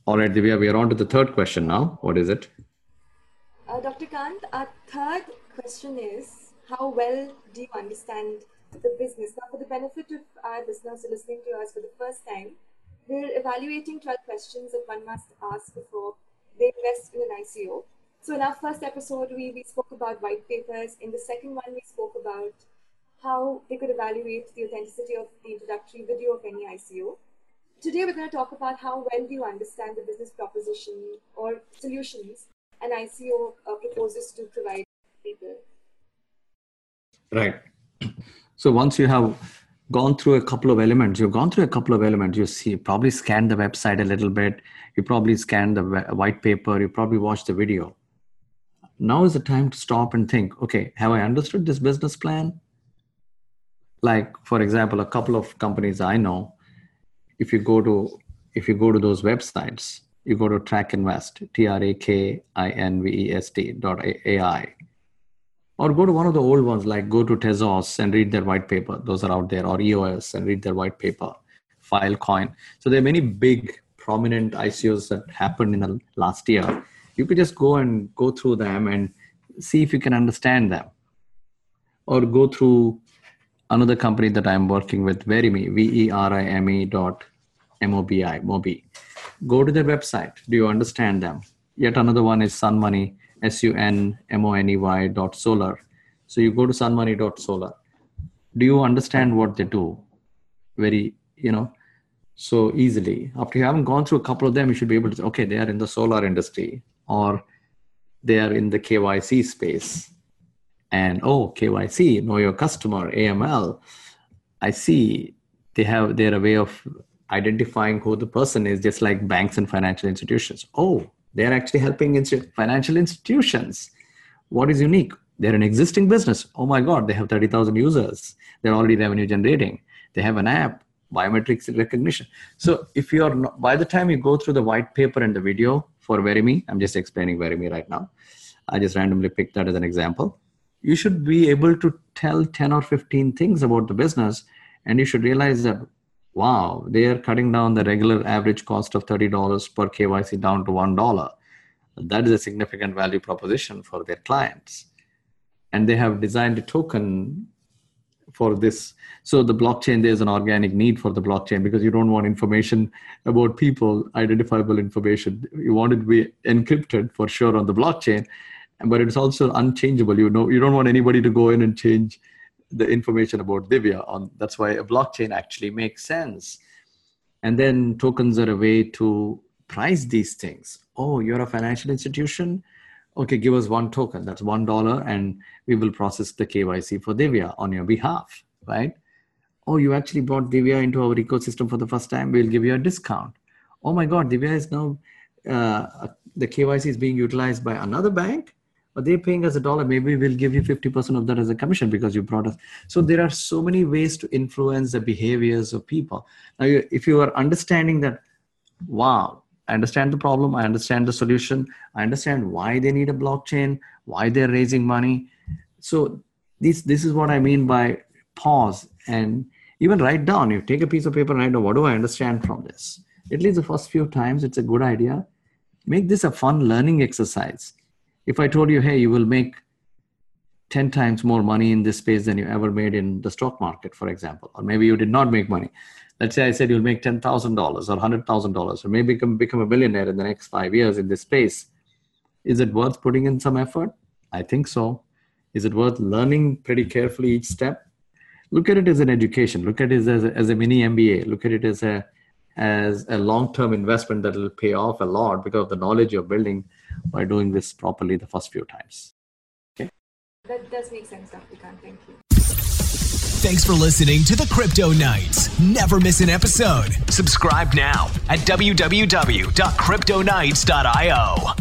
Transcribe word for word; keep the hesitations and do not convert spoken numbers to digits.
All right, Divya, we are on to the third question now. What is it? Uh, Doctor Kant, our third question is, how well do you understand the business? Now, for the benefit of our listeners who are listening to us for the first time, we're evaluating twelve questions that one must ask before they invest in an I C O. So in our first episode, we, we spoke about white papers. In the second one, we spoke about how they could evaluate the authenticity of the introductory video of any I C O. Today, we're going to talk about how well do you understand the business proposition or solutions an I C O uh, proposes to provide people. Right. So once you have gone through a couple of elements, you've gone through a couple of elements, you see, probably scanned the website a little bit, you probably scanned the white paper, you probably watched the video. Now is the time to stop and think, okay, have I understood this business plan? Like, for example, a couple of companies I know, if you go to if you go to those websites, you go to Track Invest, T R A K I N V E S T dot A I, or go to one of the old ones, like go to Tezos and read their white paper. Those are out there, or E O S and read their white paper, Filecoin. So there are many big, prominent I C Os that happened in the last year. You could just go and go through them and see if you can understand them. Or go through another company that I'm working with, Verime, V E R I M E dot M O B I, Mobi. Go to their website. Do you understand them? Yet another one is Sunmoney, S U N M O N E Y dot solar. So you go to sunmoney dot solar. Do you understand what they do? Very, you know, so easily. After you haven't gone through a couple of them, you should be able to say, okay, they are in the solar industry, or they are in the K Y C space. And, oh, K Y C, know your customer, A M L. I see they have, they're a way of identifying who the person is, just like banks and financial institutions. Oh, they're actually helping insti- financial institutions. What is unique? They're an existing business. Oh my God, they have thirty thousand users. They're already revenue generating. They have an app, biometrics recognition. So if you're not, by the time you go through the white paper and the video for Verime, I'm just explaining Verime right now. I just randomly picked that as an example. You should be able to tell ten or fifteen things about the business, and you should realize that, wow, they are cutting down the regular average cost of thirty dollars per K Y C down to one dollar. That is a significant value proposition for their clients. And they have designed a token for this. So the blockchain, there's an organic need for the blockchain, because you don't want information about people, identifiable information. You want it to be encrypted for sure on the blockchain, but it's also unchangeable. You know, you don't want anybody to go in and change the information about Divya on. That's why a blockchain actually makes sense. And then tokens are a way to price these things. Oh, you're a financial institution? Okay, give us one token. That's one dollar, and we will process the K Y C for Divya on your behalf, right? Oh, you actually brought Divya into our ecosystem for the first time. We'll give you a discount. Oh my God, Divya is now, uh, the K Y C is being utilized by another bank, but they're paying us a dollar. Maybe we'll give you fifty percent of that as a commission because you brought us. So there are so many ways to influence the behaviors of people. Now, if you are understanding that, wow, I understand the problem, I understand the solution, I understand why they need a blockchain, why they're raising money. So this, this is what I mean by pause and even write down. You take a piece of paper and write down, what do I understand from this? At least the first few times, it's a good idea. Make this a fun learning exercise. If I told you, hey, you will make ten times more money in this space than you ever made in the stock market, for example, or maybe you did not make money. Let's say I said you'll make ten thousand dollars or one hundred thousand dollars, or maybe become, become a billionaire in the next five years in this space. Is it worth putting in some effort? I think so. Is it worth learning pretty carefully each step? Look at it as an education. Look at it as a, as a mini M B A. Look at it as a, as a long-term investment that will pay off a lot because of the knowledge you're building by doing this properly the first few times. Okay. That does make sense, Doctor Kant. Thank you. Thanks for listening to the Crypto Nights. Never miss an episode. Subscribe now at w w w dot crypto nights dot i o.